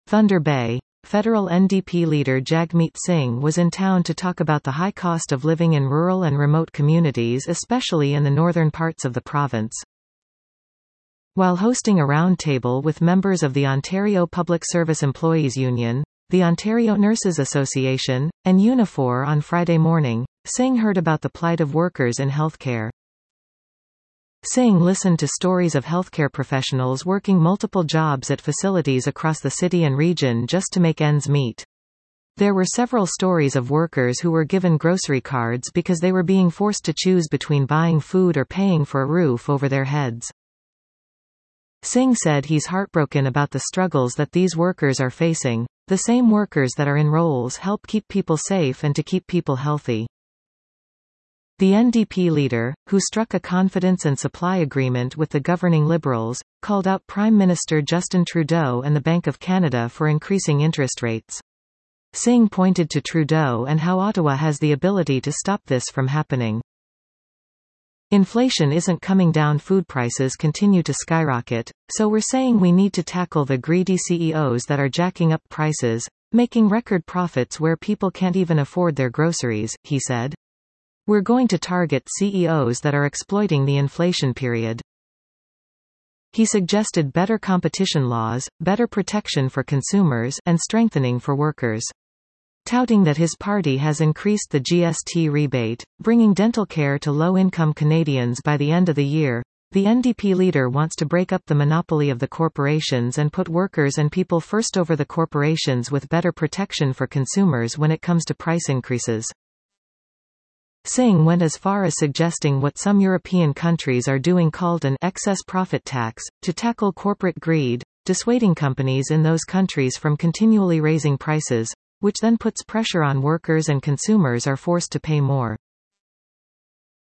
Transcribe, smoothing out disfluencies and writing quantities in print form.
Thunder Bay, federal NDP leader Jagmeet Singh was in town to talk about the high cost of living in rural and remote communities, especially in the northern parts of the province. While hosting a roundtable with members of the Ontario Public Service Employees Union, the Ontario Nurses Association, and Unifor on Friday morning, Singh heard about the plight of workers in healthcare. Singh listened to stories of healthcare professionals working multiple jobs at facilities across the city and region just to make ends meet. There were several stories of workers who were given grocery cards because they were being forced to choose between buying food or paying for a roof over their heads. Singh said he's heartbroken about the struggles that these workers are facing, the same workers that are in roles help keep people safe and to keep people healthy. The NDP leader, who struck a confidence and supply agreement with the governing Liberals, called out Prime Minister Justin Trudeau and the Bank of Canada for increasing interest rates. Singh pointed to Trudeau and how Ottawa has the ability to stop this from happening. Inflation isn't coming down, food prices continue to skyrocket, so we're saying we need to tackle the greedy CEOs that are jacking up prices, making record profits where people can't even afford their groceries, he said. We're going to target CEOs that are exploiting the inflation period. He suggested better competition laws, better protection for consumers, and strengthening for workers. Touting that his party has increased the GST rebate, bringing dental care to low-income Canadians by the end of the year, the NDP leader wants to break up the monopoly of the corporations and put workers and people first over the corporations with better protection for consumers when it comes to price increases. Singh went as far as suggesting what some European countries are doing, called an excess profit tax, to tackle corporate greed, dissuading companies in those countries from continually raising prices, which then puts pressure on workers and consumers are forced to pay more.